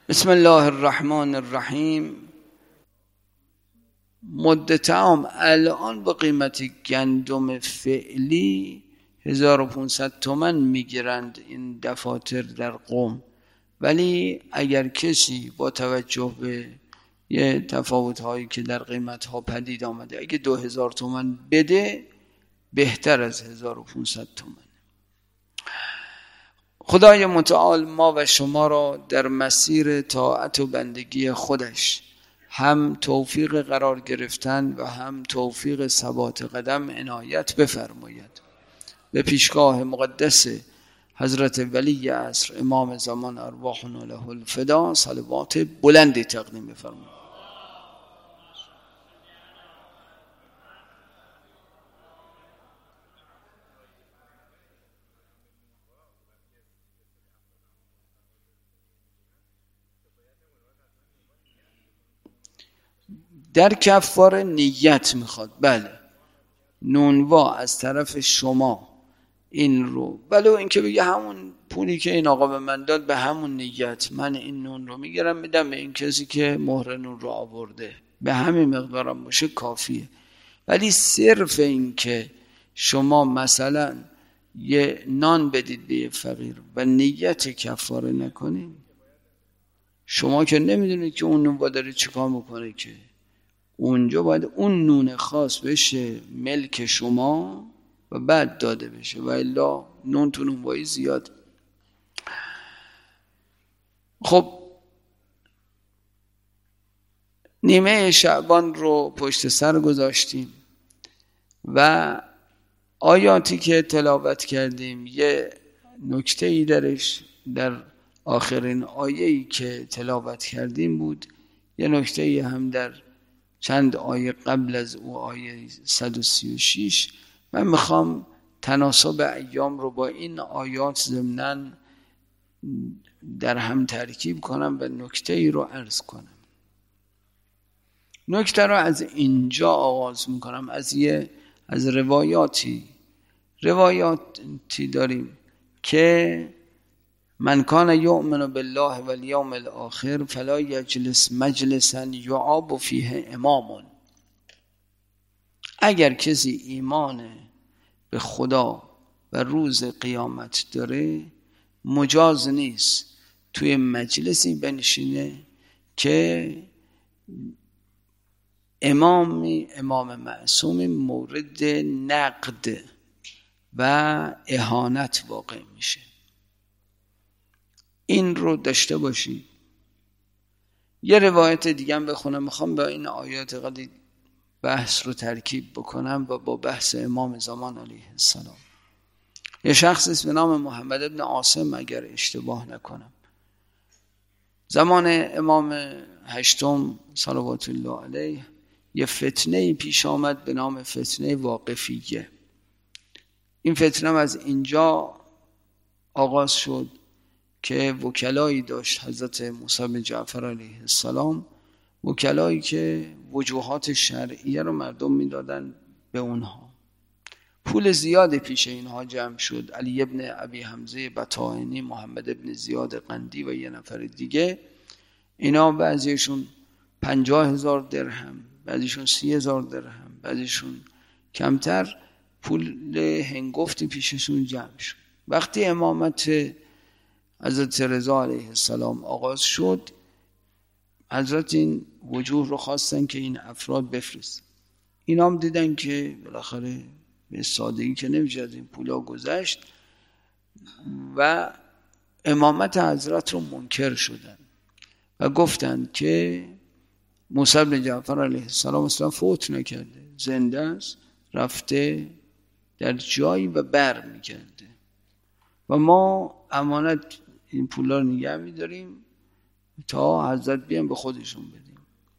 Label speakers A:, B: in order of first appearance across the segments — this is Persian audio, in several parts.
A: بسم الله الرحمن الرحیم. مدت عام الان با قیمت گندم فعلی 1500 تومان میگیرند این دفاتر در قم، ولی اگر کسی با توجه به یه تفاوت هایی که در قیمت ها پدید آمده اگه 2000 تومان بده بهتر از 1500 تومان. خدای متعال ما و شما را در مسیر طاعت و بندگی خودش هم توفیق قرار گرفتن و هم توفیق ثبات قدم عنایت بفرماید. به پیشگاه مقدس حضرت ولی عصر امام زمان ارواحنا له الفدا صلوات بلندی تقدیم بفرماید. در کفاره نیت میخواد، بله، نونوا از طرف شما این رو، بله، اینکه بگه همون پولی که این آقا به من داد به همون نیت من این نون رو میگیرم میدم به این کسی که مهر نون رو آورده، به همین مقدارم باشه کافیه. ولی صرف این که شما مثلا یه نان بدید به یه فقیر و نیت کفاره نکنید، شما که نمیدونید که اون نونوا داره چیکار میکنه، که اونجا باید اون نون خاص بشه ملک شما و بعد داده بشه، و الا نون تو نونوایی زیاد. خب نیمه شعبان رو پشت سر گذاشتیم و آیاتی که تلاوت کردیم یه نکته ای درش در آخرین آیه‌ای که تلاوت کردیم بود، یه نکته ای هم در چند آیه قبل از او آیه 136. من میخوام تناسب ایام رو با این آیات ضمناً در هم ترکیب کنم و نکته ای رو عرض کنم. نکته رو از اینجا آغاز میکنم، از روایاتی داریم که من کان یؤمن بالله والیوم الاخر فلا یجلس مجلسا یعاب فیه امام. اگر کسی ایمان به خدا و روز قیامت داره مجاز نیست توی مجلسی بنشینه که امام معصوم مورد نقد و اهانت واقع میشه. این رو داشته باشید. یه روایت دیگه هم بخونم، میخوام با این آیات قدید بحث رو ترکیب بکنم و با بحث امام زمان علیه السلام. یه شخص به نام محمد ابن عاصم اگر اشتباه نکنم، زمان امام هشتم صلوات الله علیه یه فتنه پیش آمد به نام فتنه واقفیه. این فتنه از اینجا آغاز شد که وکلایی داشت حضرت موسی بن جعفر علیه السلام، وکلایی که وجوهات شرعیه رو مردم میدادن به اونها. پول زیاد پیش اینها جمع شد. علی ابن ابی حمزه بطائنی، محمد ابن زیاد قندی و یه نفر دیگه، اینا بعضیشون 50,000 درهم، بعضیشون 30,000 درهم، بعضیشون کمتر، پول هنگفتی پیششون جمع شد. وقتی امامت حضرت رضا علیه السلام آغاز شد، حضرت این وجوه رو خواستن که این افراد بفرستن. اینا هم دیدن که بالاخره به سادگی که نمیشه از این پولا گذشت و امامت حضرت رو منکر شدن و گفتند که موسی بن جعفر علیه السلام اصلا فوت نکرده، زنده است، رفته در جایی و بر میگرده و ما امانت این پولا رو نگه می‌داریم تا حضرت بیان به خودشون بدیم.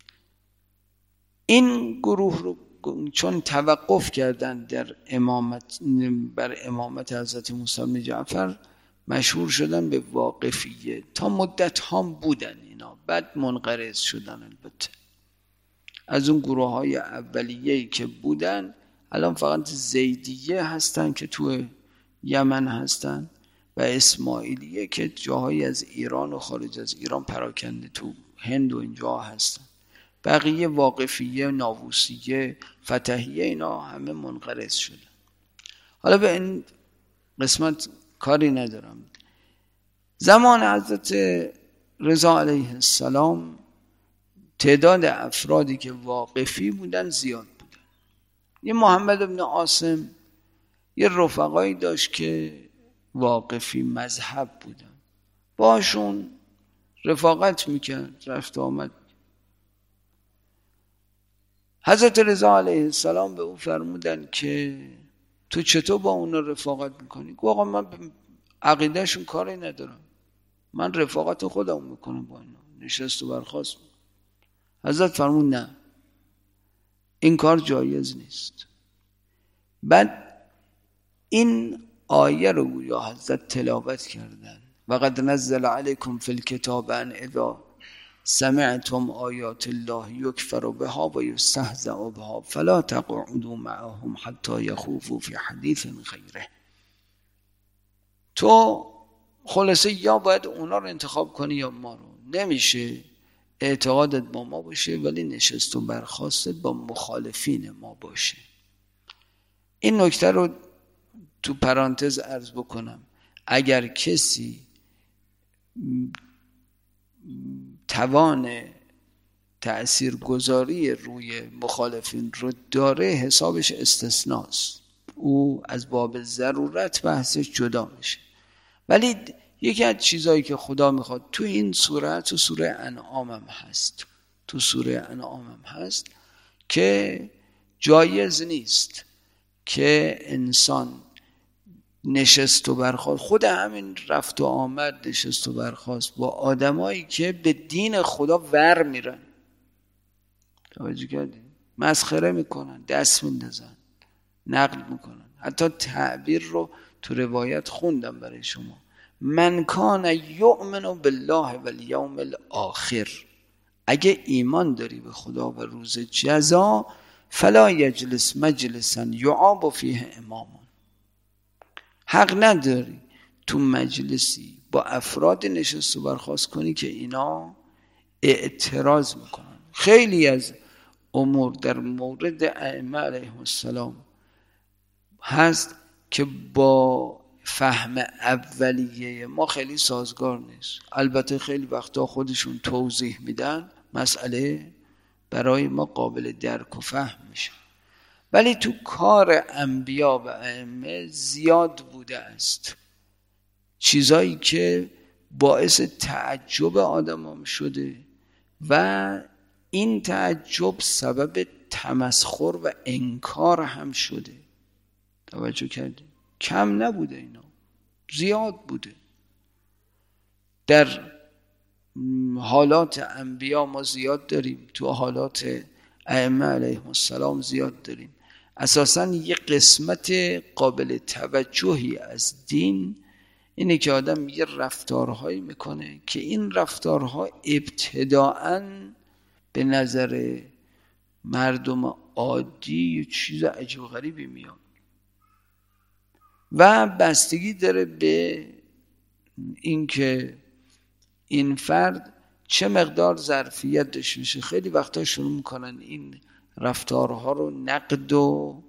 A: این گروه رو چون توقف کردن در بر امامت حضرت موسی بن جعفر، مشهور شدن به واقفیه. تا مدت هم بودن اینا، بعد منقرض شدن. البته از اون گروه های اولیه‌ای که بودن الان فقط زیدیه هستن که تو یمن هستن و اسماعیلیه که جاهایی از ایران و خارج از ایران پراکنده، تو هند و اینجا هستن. بقیه واقفیه، ناووسیه، فتحیه، اینا همه منقرض شده. حالا به این قسمت کاری ندارم. زمان حضرت رضا علیه السلام تعداد افرادی که واقفی بودن زیاد بودن. یه محمد ابن عاصم یه رفقایی داشت که واقفی مذهب بودن، باشون رفاقت میکرد، رفت آمد. حضرت رضا علیه السلام به او فرمودن که تو چطور با اونا رفاقت میکنی؟ گفت آقا من به عقیدهشون کاری ندارم، من رفاقت خودم میکنم با اینا، نشست و برخاست. حضرت فرمود نه، این کار جایز نیست. بعد این آیه رو گویا حضرت تلاوت کردن: وقد نزل علیکم فی الکتاب ان اذا سمعتم آیات الله یکفر بها و یستهزأ بها فلا تقعدوا معهم حتی یخوضوا فی حدیث غیره. تو خلاصه یا باید اونا رو انتخاب کنی یا ما رو. نمیشه اعتقادت با ما باشه ولی نشست و برخاستت با مخالفین ما باشه. این نکته رو تو پرانتز عرض بکنم. اگر کسی توان تأثیرگذاری روی مخالفین رو داره، حسابش استثناست، او از باب ضرورت بحثش جدا میشه. ولی یکی از چیزایی که خدا میخواد تو این سوره، تو سوره انعام هم هست که جایز نیست که انسان نشست و برخاست، خود همین رفت و آمد، نشست و برخاست با آدمایی که به دین خدا ور میرن، توجه کردین؟ مسخره میکنن، دست میندازن، نقد میکنن. حتی تعبیر رو تو روایت خوندم برای شما: من کان یؤمن بالله والیوم الاخر، اگه ایمان داری به خدا و روز جزا، فلا یجلس مجلسا یعاب فیه امام. حق نداری تو مجلسی با افراد نشست و برخاست کنی که اینا اعتراض میکنن. خیلی از امور در مورد ائمه علیهم السلام هست که با فهم اولیه ما خیلی سازگار نیست. البته خیلی وقتا خودشون توضیح میدن، مسئله برای ما قابل درک و فهم میشه. ولی تو کار انبیا و ائمه زیاد بوده است چیزایی که باعث تعجب آدمام شده و این تعجب سبب تمسخر و انکار هم شده. توجه کردید؟ کم نبوده، اینا زیاد بوده. در حالات انبیا ما زیاد داریم، تو حالات ائمه علیهم السلام زیاد داریم. اساساً یه قسمت قابل توجهی از دین اینه که آدم یه رفتارهایی میکنه که این رفتارها ابتداءً به نظر مردم عادی یه چیز عجیب و غریبی میاد و بستگی داره به اینکه این فرد چه مقدار ظرفیت داشته باشه. خیلی وقتا شروع میکنن این رفتارها رو نقد و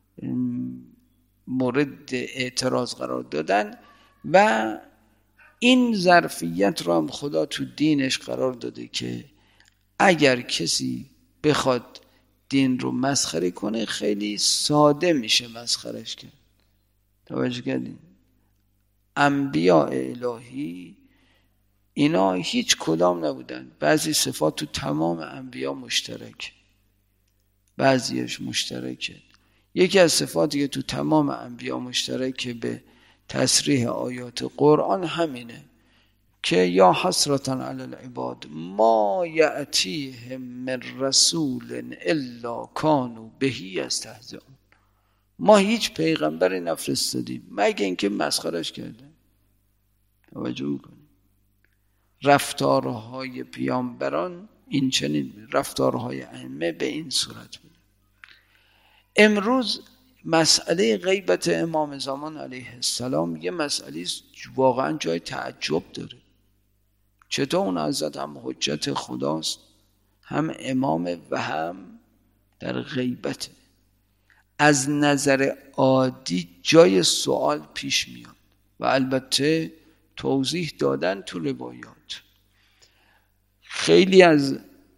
A: مورد اعتراض قرار دادن و این ظرفیت رو هم خدا تو دینش قرار داده که اگر کسی بخواد دین رو مسخره کنه خیلی ساده میشه مسخرش کرد. توجه کردین؟ انبیاء الهی اینا هیچ کدام نبودن. بعضی صفات تو تمام انبیا مشترک، بعضیش مشترکه. یکی از صفاتی که تو تمام انبیا مشترکه به تصریح آیات قرآن همینه که یا حسرة علی العباد ما یأتیهم من رسول الا کانوا به یستهزئون. ما هیچ پیغمبری نفرستادیم مگه اینکه مسخرش کرده. توجه میکنید؟ رفتارهای پیامبران این چنین بود، رفتارهای ائمه به این صورت بود. امروز مسئله غیبت امام زمان علیه السلام یه مسئله واقعا جای تعجب داره. چطور اون حضرت هم حجت خداست، هم امام و هم در غیبته؟ از نظر عادی جای سوال پیش میاد و البته توضیح دادن تو روایات. خیلی از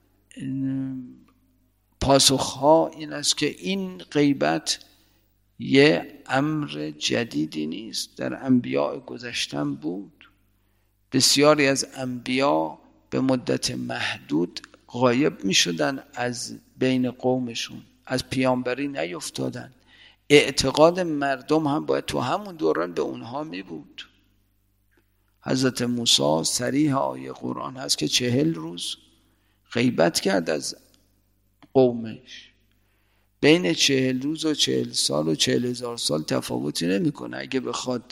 A: پاسخها این است که این غیبت یه امر جدیدی نیست، در انبیاء گذشتن بود. بسیاری از انبیا به مدت محدود غایب می شدن از بین قومشون، از پیامبری نیفتادن. اعتقاد مردم هم باید تو همون دوران به اونها می بود. حضرت موسی صریح آیه قرآن هست که 40 روز غیبت کرد از قومش. بین 40 روز و 40 سال و 40,000 سال تفاوتی نمی کنه. اگه بخواد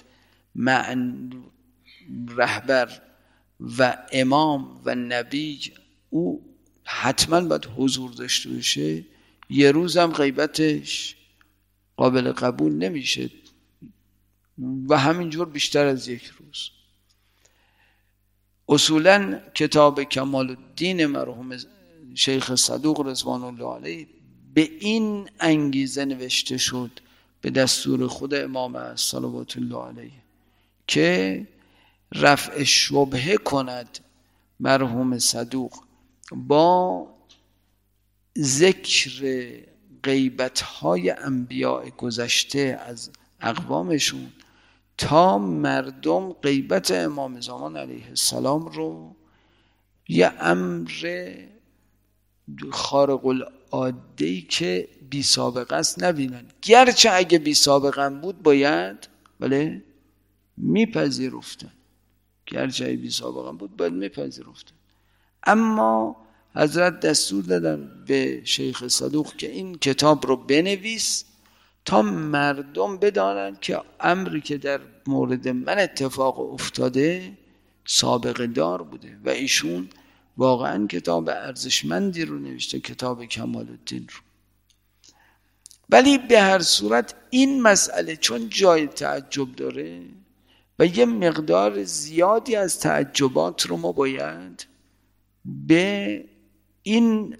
A: رهبر و امام و نبی او حتما باید حضور داشته باشه، یه روز هم غیبتش قابل قبول نمیشه و همینجور بیشتر از 1 روز. اصولا کتاب کمال الدین مرحوم شیخ صدوق رضوان الله علیه به این انگیزه نوشته شد به دستور خود امام صلوات الله علیه که رفع شبهه کند مرحوم صدوق با ذکر غیبت‌های انبیاء گذشته از اقوامشون تا مردم غیبت امام زمان علیه السلام رو یه امر خارق العاده‌ای که بی سابقه است نبینن. گرچه اگه بی سابقه بود باید میپذیرفتن، اما حضرت دستور دادن به شیخ صدوق که این کتاب رو بنویس تا مردم بدانن که امری که در مورد من اتفاق افتاده سابقه دار بوده و ایشون واقعا کتاب ارزشمندی رو نوشته، کتاب کمال الدین رو. ولی به هر صورت این مسئله چون جای تعجب داره و یه مقدار زیادی از تعجبات رو ما باید به این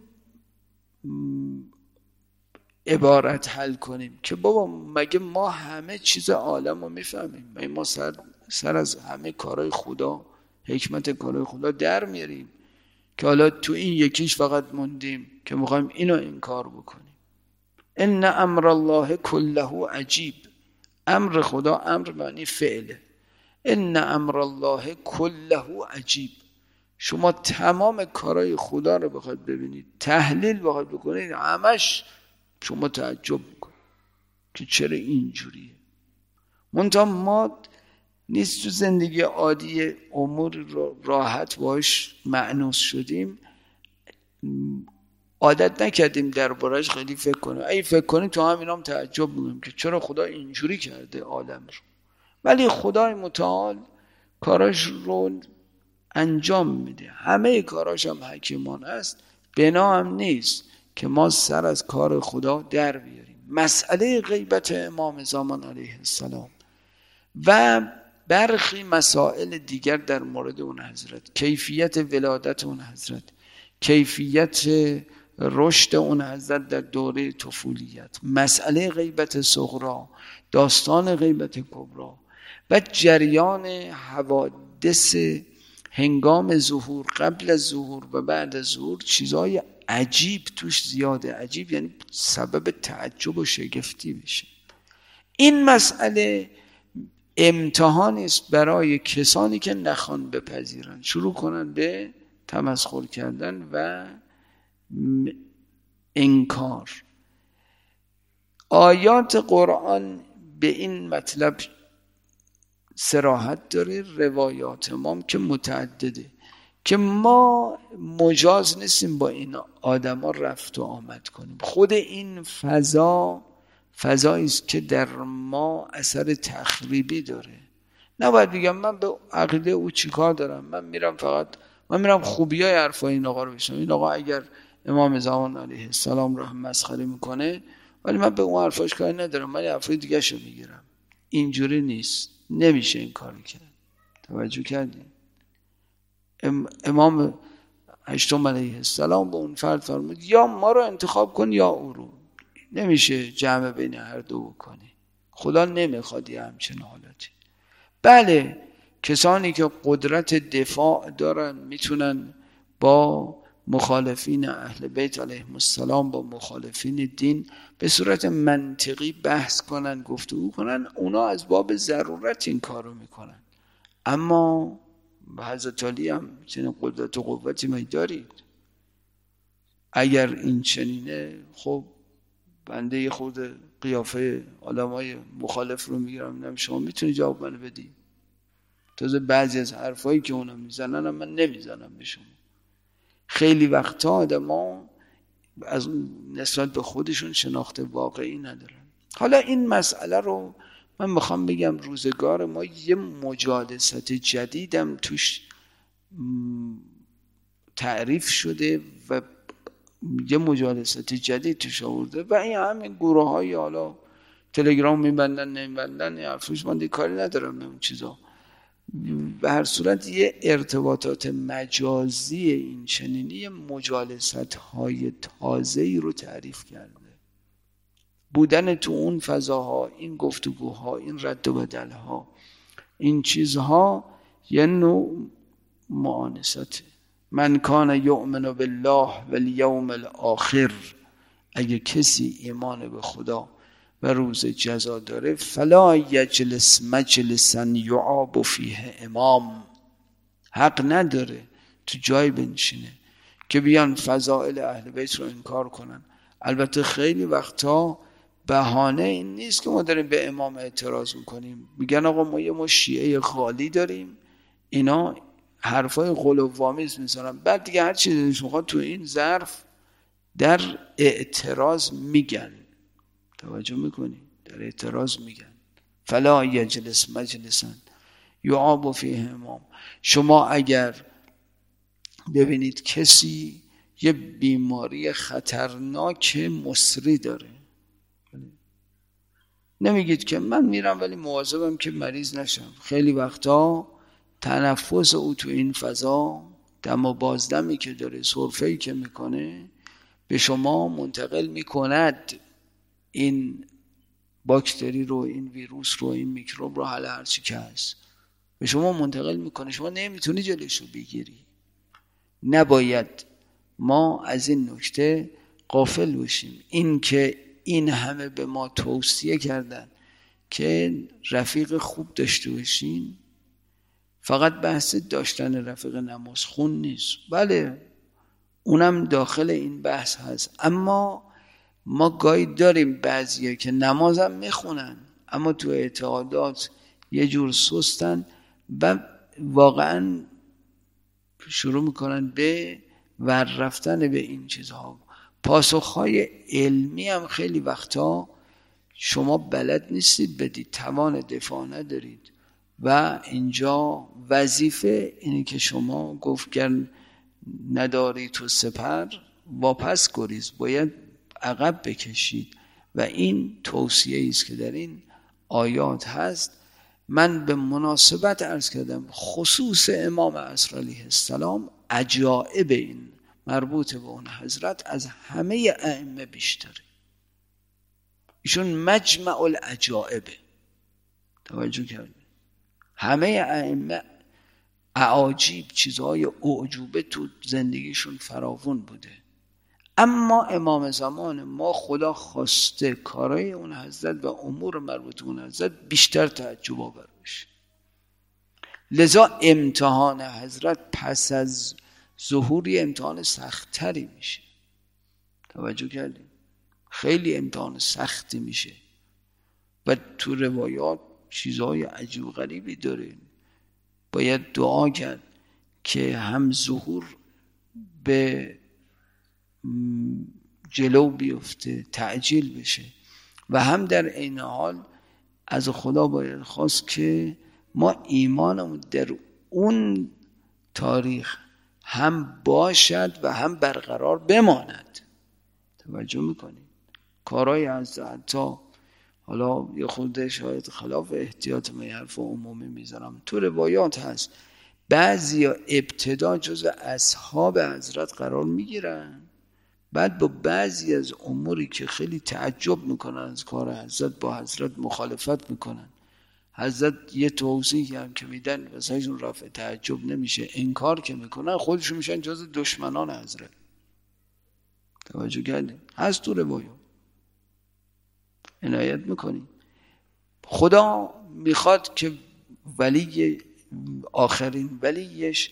A: عبارت حل کنیم که بابا مگه ما همه چیز عالم رو میفهمیم؟ مگه ما سر از همه کارهای خدا، حکمت کارهای خدا در میاریم که حالا تو این یکیش فقط موندیم که میخوایم اینو انکار بکنیم؟ ان امر الله کله عجیب. امر خدا، امر معنی فعله. ان امر الله کله عجیب. شما تمام کارهای خدا رو بخواید ببینید، تحلیل بخواید بکنید، همش شما تعجب میکنید که چرا اینجوریه. منتها ما نیست تو زندگی عادی امور رو راحت باش مأنوس شدیم، عادت نکردیم دربارش خیلی فکر کنیم. اگه فکر کنیم تو همین تعجب میکنیم که چرا خدا اینجوری کرده عالم رو. ولی خدای متعال کاراش رو انجام میده، همه کاراش هم حکیمانه است. بنا هم نیست که ما سر از کار خدا در بیاریم. مسئله غیبت امام زمان علیه السلام و برخی مسائل دیگر در مورد اون حضرت، کیفیت ولادت اون حضرت، کیفیت رشد اون حضرت در دوره طفولیت، مسئله غیبت صغرا، داستان غیبت کبرا و جریان حوادث هنگام ظهور، قبل از ظهور و بعد از ظهور، چیزای عجیب توش زیاده. عجیب یعنی سبب تعجب و شگفتی بشه. این مسئله امتحانی است برای کسانی که نخوان بپذیرن، شروع کنن به تمسخر کردن و انکار. آیات قرآن به این مطلب صراحت داره، روایات ما که متعدده، که ما مجاز نیستیم با این آدم ها رفت و آمد کنیم. خود این فضایی است که در ما اثر تخریبی داره. نباید بگم من به عقیده او چیکار دارم، من میرم خوبیای حرفای این آقا رو بشنم. این آقا اگر امام زمان علیه السلام رو هم مسخره میکنه، ولی من به اون حرفاش کاری ندارم، من حرفای دیگه شو میگیرم. اینجوری نیست، نمیشه این کاری کرد. توجه کردین؟ امام هشتم علیه السلام به اون فرد فرمود یا ما رو انتخاب کن یا او رو. نمیشه جمع بین هر دو بکنی. خدا نمیخواد یه همچین حالتی. بله کسانی که قدرت دفاع دارن میتونن با مخالفین اهل بیت علیهم السلام، با مخالفین دین به صورت منطقی بحث کنن، گفتگو کنن. اونا از باب ضرورت این کارو میکنن. اما حضرت علی هم چنین قدرت و قوتی می دارید. اگر این چنینه خب بنده خود قیافه آدمای مخالف رو میگیرم، میگم شما میتونی جواب منو بدی؟ تازه بعضی از حرفایی که اونا میزنن من نمیزنم به شما. خیلی وقتا آدما از نسبت به خودشون شناخت واقعی ندارن. حالا این مسئله رو من میخوام بگم روزگار ما یه مجالست جدیدم توش تعریف شده و یه مجالست جدید توش آورده و این همین گروه های حالا تلگرام میبندن نمیبندن حرفش من دیگه کاری ندارم به اون چیزا. به هر صورت یه ارتباطات مجازی این چنینی مجالست های تازه‌ای رو تعریف کرده. بودن تو اون فضاها، این گفتگوها، این رد و بدلها، این چیزها یه نوع معانسته. من کان یؤمن بالله والیوم الاخر، اگه کسی ایمان به خدا و روز جزا داره، فلا یجلس مجلسا یعاب فیه امام، حق نداره تو جای بنشینه که بیان فضائل اهل بیت رو انکار کنن. البته خیلی وقتا بهانه این نیست که ما داریم به امام اعتراض میکنیم، میگن آقا ما یه شیعه غالی داریم، اینا حرفای قلوب‌آمیز میزنن، بعد دیگه هر چیزی دلش میخواد تو این ظرف در اعتراض میگن. توجه میکنی؟ در اعتراض میگن فلا یجلس مجلسا یعاب فیه امام. شما اگر ببینید کسی یه بیماری خطرناک مصری داره، نمیگید که من میرم ولی مواظبم که مریض نشم. خیلی وقتا تنفس او تو این فضا، دم و بازدمی که داره، سرفه‌ای که میکنه، به شما منتقل میکند این باکتری رو، این ویروس رو، این میکروب رو، حالا هرچی که هست به شما منتقل میکنه. شما نمیتونی جلوش رو بگیری. نباید ما از این نکته غافل باشیم. این که این همه به ما توصیه کردن که رفیق خوب داشته باشین، فقط بحث داشتن رفیق نمازخون نیست. بله اونم داخل این بحث هست، اما ما گاهی داریم بعضیه که نمازم میخونن اما تو اعتقادات یه جور سستن و واقعا شروع میکنن به ور رفتن به این چیزها. پاسخهای علمی هم خیلی وقتا شما بلد نیستید بدید، توان دفاع ندارید و اینجا وظیفه اینه که شما گفتگن نداری تو سپر واپس گریز، باید عقب بکشید و این توصیه است که در این آیات هست. من به مناسبت عرض کردم خصوص امام عصر علیه السلام عجائب این مربوط به اون حضرت از همه ائمه بیشتره. ایشون مجمع العجائبه. توجه کردید؟ همه ائمه اعاجیب، چیزهای اعجوبه تو زندگیشون فراوون بوده، اما امام زمان ما خدا خواسته کارای اون حضرت و امور مربوط به اون حضرت بیشتر تعجب آور بشه. لذا امتحان حضرت پس از ظهوری امتحان سختری میشه. توجه کردیم؟ خیلی امتحان سختی میشه و تو روایات چیزهای عجیب غریبی داره. باید دعا کرد که هم ظهور به جلو بیفته، تعجیل بشه، و هم در عین حال از خدا باید خواست که ما ایمانمون در اون تاریخ هم باشد و هم برقرار بماند. توجه میکنید؟ کارهای از حتی حالا یه خورده شاید خلاف احتیاط من حرف عمومی میذارم، تو روایات هست بعضی ابتدا جز اصحاب حضرت قرار میگیرن، بعد با بعضی از اموری که خیلی تعجب میکنن از کار حضرت با حضرت مخالفت میکنن. حضرت یه توضیحی هم که میدن واسهشون رفع تعجب نمیشه، انکار که میکنن خودشون میشن جز دشمنان حضرت. توجه کردیم؟ هست تو روایات، عنایت میکنیم. خدا میخواد که ولی آخرین ولیش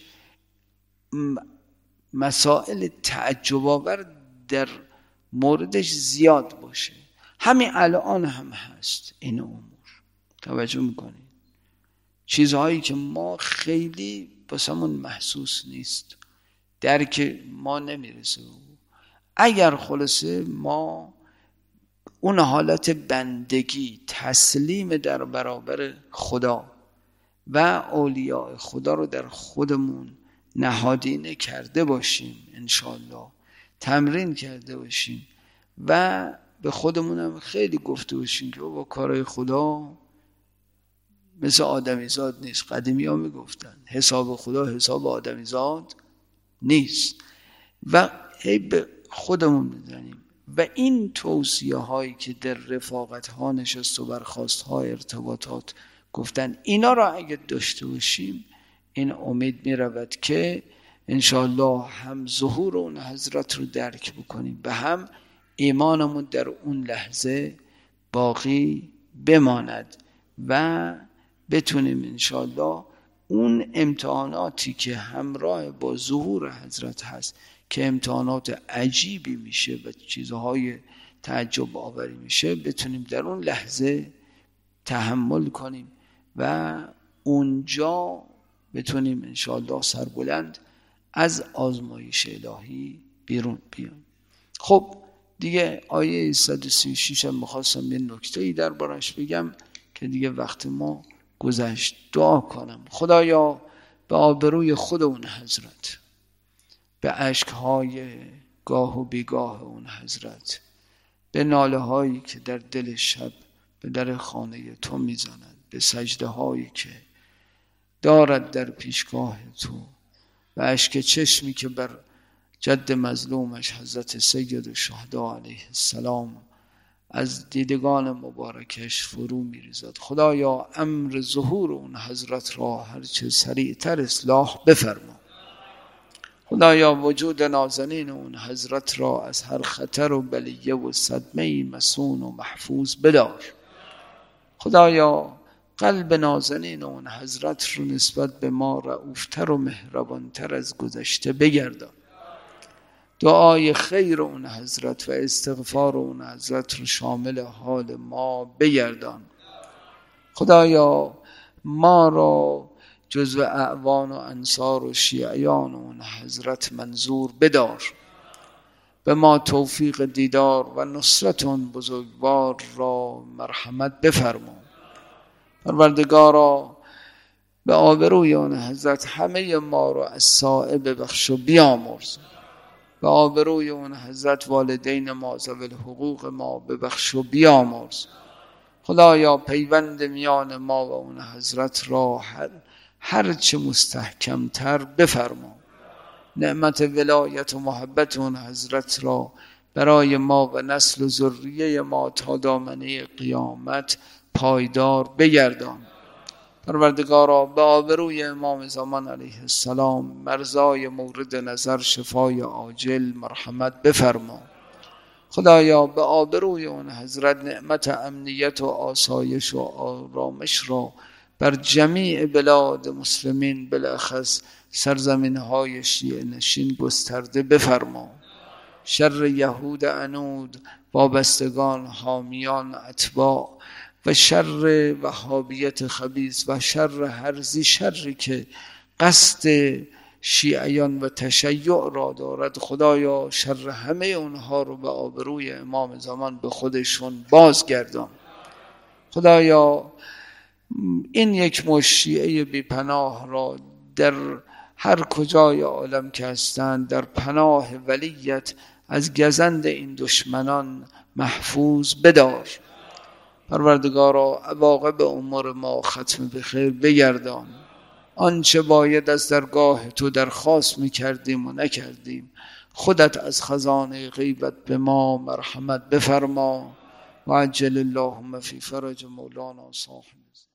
A: مسائل تعجب آور در موردش زیاد باشه. همین الان هم هست این امور، توجه میکنید؟ چیزهایی که ما خیلی بسمون محسوس نیست، درک ما نمیرسه. اگر خلاصه ما اون حالت بندگی تسلیم در برابر خدا و اولیاء خدا رو در خودمون نهادینه کرده باشیم، انشالله تمرین کرده باشیم و به خودمونم خیلی گفته باشیم که با کارهای خدا مثل آدمیزاد نیست. قدیمی ها میگفتن حساب خدا حساب آدمیزاد نیست و هی به خودمون میزنیم. و این توصیه هایی که در رفاقت ها نشست و برخاست ها ارتباطات گفتن، اینا را اگه داشته باشیم این امید می رود که انشاءالله هم ظهور اون حضرت رو درک بکنیم و هم ایمانمون در اون لحظه باقی بماند و بتونیم انشاءالله اون امتحاناتی که همراه با ظهور حضرت هست که امتحانات عجیبی میشه و چیزهای تعجب آوری میشه، بتونیم در اون لحظه تحمل کنیم و اونجا بتونیم انشاءالله سربلند از آزمایش الهی بیرون بیان. خب دیگه آیه 136 هم میخواستم یه نکته‌ای دربارش بگم که دیگه وقت ما گذشت. دعا کنم خدایا به آبروی خود اون حضرت، به اشکهای گاه و بیگاه اون حضرت، به ناله هایی که در دل شب به در خانه تو میزند، به سجده هایی که دارد در پیشگاه تو و اشک چشمی که بر جد مظلومش حضرت سید الشهدا علیه السلام از دیدگان مبارکش فرو میریزد. خدایا امر ظهور اون حضرت را هرچه سریعتر اصلاح بفرما. خدایا وجود نازنین اون حضرت را از هر خطر و بلیه و صدمه مسون و محفوظ بدار. خدایا قلب نازنین اون حضرت رو نسبت به ما رؤوفتر و مهربانتر از گذشته بگردان. دعای خیر اون حضرت و استغفار اون حضرت رو شامل حال ما بگردان. خدایا ما را جزو اعوان و انصار و شیعیان اون حضرت منظور بدار. به ما توفیق دیدار و نصرت اون بزرگوار را مرحمت بفرما. پروردگارا به آبروی اون حضرت همه ما را از صائب ببخش و بیامرز. به آبروی اون حضرت والدین ما ذوی الحقوق ما ببخش و بیامرز. خدایا پیوند میان ما و اون حضرت را هرچه مستحکمتر بفرما. نعمت ولایت و محبت اون حضرت را برای ما و نسل و ذریه ما تا دامنه قیامت پایدار بگردان. پروردگارا به آبروی امام زمان علیه السلام مرزای مورد نظر شفای عاجل مرحمت بفرما. خدایا به آبروی اون حضرت نعمت امنیت و آسایش و آرامش را بر جمیع بلاد مسلمین بالاخص سرزمین های شیعه نشین گسترده بفرما. شر یهود عنود، وابستگان، حامیان، اتباع و شر وهابیت خبیث و شر هرزی شری که قصد شیعیان و تشیع را دارد، خدایا شر همه اونها رو به آبروی امام زمان به خودشون بازگردان. خدایا این یک مشت شیعه بی پناه را در هر کجای عالم که هستند در پناه ولیت از گزند این دشمنان محفوظ بدار. پروردگارا عواقب امور ما ختم به خیر بگردان. آنچه باید از درگاه تو درخواست میکردیم و نکردیم، خودت از خزانه غیبت به ما مرحمت بفرما. و عجل اللهم فی فرج مولانا صاحب